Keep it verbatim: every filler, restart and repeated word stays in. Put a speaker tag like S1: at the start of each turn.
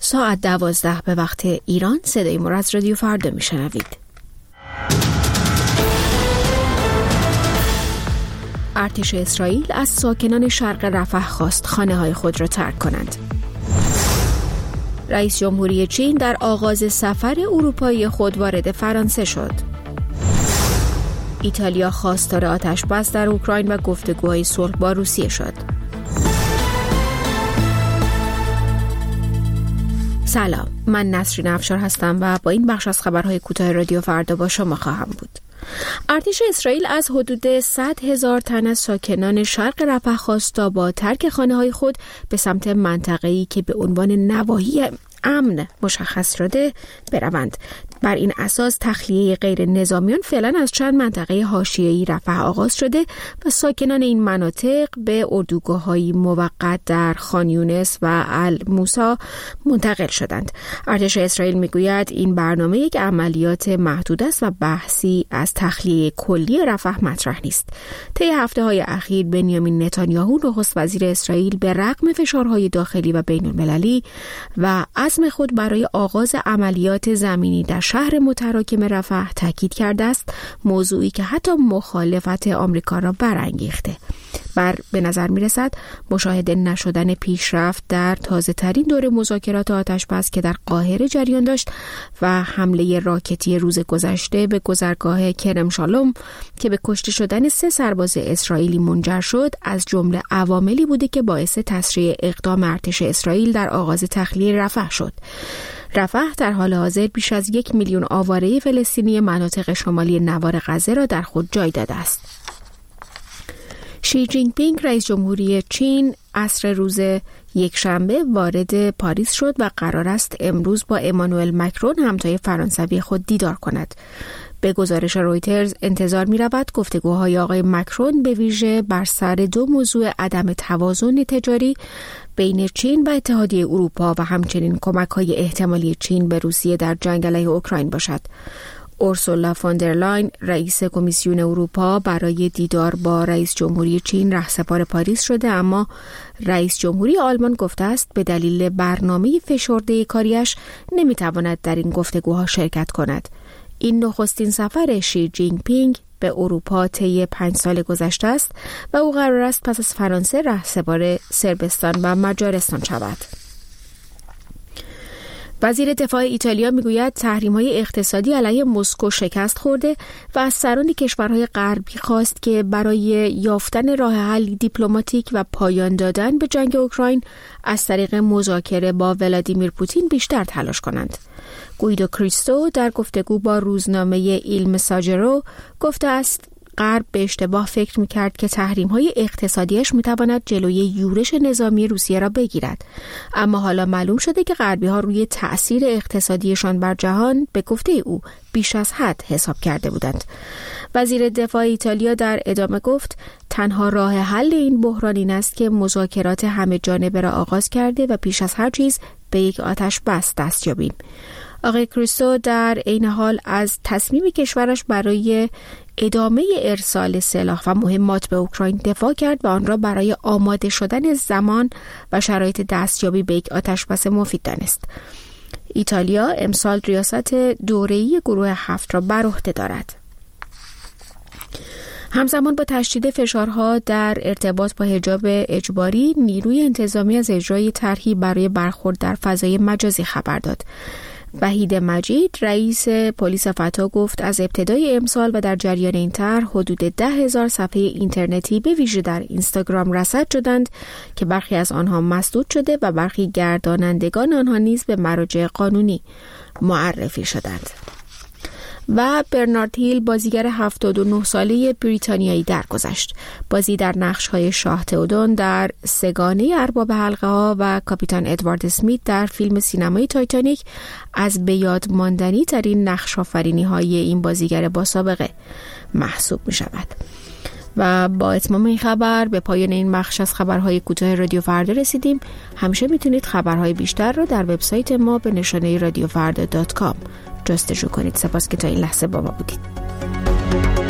S1: ساعت دوازده به وقت ایران. صدای ما را از رادیو فردا میشنوید. ارتش اسرائیل از ساکنان شرق رفح خواست خانه‌های خود را ترک کنند. رئیس جمهوری چین در آغاز سفر اروپایی خود وارد فرانسه شد. ایتالیا خواستار آتش‌بس در اوکراین و گفتگوهای صلح با روسیه شد. سلام، من نسرین افشار هستم و با این بخش از خبرهای کوتاه رادیو فردا با شما خواهم بود. ارتش اسرائیل از حدود صد هزار تن از ساکنان شرق رفح خواست تا با ترک خانه‌های خود به سمت منطقه‌ای که به عنوان نواحی امن مشخص شده بروند. بر این اساس تخلیه غیر نظامیان فعلا از چند منطقه حاشیه‌ای رفح آغاز شده و ساکنان این مناطق به اردوگاه‌های موقت در خان یونس و الموسی منتقل شدند. ارتش اسرائیل میگوید این برنامه یک عملیات محدود است و بحثی از تخلیه کلی رفح مطرح نیست. طی هفته‌های اخیر بنیامین نتانیاهو نخست وزیر اسرائیل به رغم فشارهای داخلی و بین‌المللی و عزم خود برای آغاز عملیات زمینی در شهر متراکم رفح تاکید کرده است، موضوعی که حتی مخالفت آمریکا را برانگیخته. بر به نظر می رسد مشاهده نشدن پیشرفت در تازه ترین دور مذاکرات آتش‌بس که در قاهره جریان داشت و حمله راکتی روز گذشته به گذرگاه کرم شالوم که به کشته شدن سه سرباز اسرائیلی منجر شد از جمله عواملی بوده که باعث تسریع اقدام ارتش اسرائیل در آغاز تخلیه رفح شد. رفح در حال حاضر بیش از یک میلیون آواره فلسطینی مناطق شمالی نوار غزه را در خود جای داده است. شی جین پینگ رئیس جمهوری چین عصر روز یکشنبه وارد پاریس شد و قرار است امروز با امانوئل مکرون همتای فرانسوی خود دیدار کند. به گزارش رویترز انتظار می رود گفتگوهای آقای مکرون به ویژه بر سر دو موضوع عدم توازن تجاری بین چین و اتحادیه اروپا و همچنین کمک‌های احتمالی چین به روسیه در جنگ علیه اوکراین باشد. اورسولا فوندرلاین رئیس کمیسیون اروپا برای دیدار با رئیس جمهوری چین رهسپار پاریس شده، اما رئیس جمهوری آلمان گفته است به دلیل برنامه فشرده کاریش نمیتواند در این گفتگوها شرکت کند. این نخستین سفر شی جین پینگ به اروپا طی پنج سال گذشته است و او قرار است پس از فرانسه رهسپار صربستان و مجارستان شود. وزیر دفاع ایتالیا میگوید تحریم‌های اقتصادی علیه مسکو شکست خورده و از سران کشورهای غربی خواست که برای یافتن راه حلی دیپلماتیک و پایان دادن به جنگ اوکراین از طریق مذاکره با ولادیمیر پوتین بیشتر تلاش کنند. گویدو کریستو در گفتگو با روزنامه ایل مساجرو گفته است غرب به اشتباه فکر می‌کرد که تحریم‌های اقتصادیش می‌تواند جلوی یورش نظامی روسیه را بگیرد، اما حالا معلوم شده که غربی‌ها روی تأثیر اقتصادیشان بر جهان به گفته او بیش از حد حساب کرده بودند. وزیر دفاع ایتالیا در ادامه گفت تنها راه حل این بحران این است که مذاکرات همه جانبه را آغاز کرده و پیش از هر چیز به یک آتش بس دست یابیم. آقای کریستو در عین حال از تصمیم کشورش برای ادامه ارسال سلاح و مهمات به اوکراین دفاع کرد و آن را برای آماده شدن زمان و شرایط دستیابی به یک آتشبس مفید دانست. ایتالیا امسال ریاست دوره‌ای گروه هفت را بر عهده دارد. همزمان با تشدید فشارها در ارتباط با حجاب اجباری، نیروی انتظامی از اجرای طرحی برای برخورد در فضای مجازی خبر داد. وحید مجید رئیس پلیس فتا گفت از ابتدای امسال و در جریان این طرح حدود ده هزار صفحه اینترنتی به ویژه در اینستاگرام رصد شدند که برخی از آنها مسدود شده و برخی گردانندگان آنها نیز به مراجع قانونی معرفی شدند. و برنارد هیل بازیگر هفتاد و نه ساله بریتانیایی درگذشت. بازی در نقش‌های شاه تئودون در سگانه ارباب حلقه ها و کاپیتان ادوارد اسمیت در فیلم سینمایی تایتانیک از به یاد ماندنی ترین نقش آفرینی های این بازیگر با سابقه محسوب می شود. و با اتمام این خبر به پایان این بخش از خبرهای کوتاه رادیو فردا رسیدیم. همیشه میتونید خبرهای بیشتر رو در وبسایت ما به نشانه رادیو فردا دات کام جستجو کنید. سپاس که تا این لحظه با ما بودید.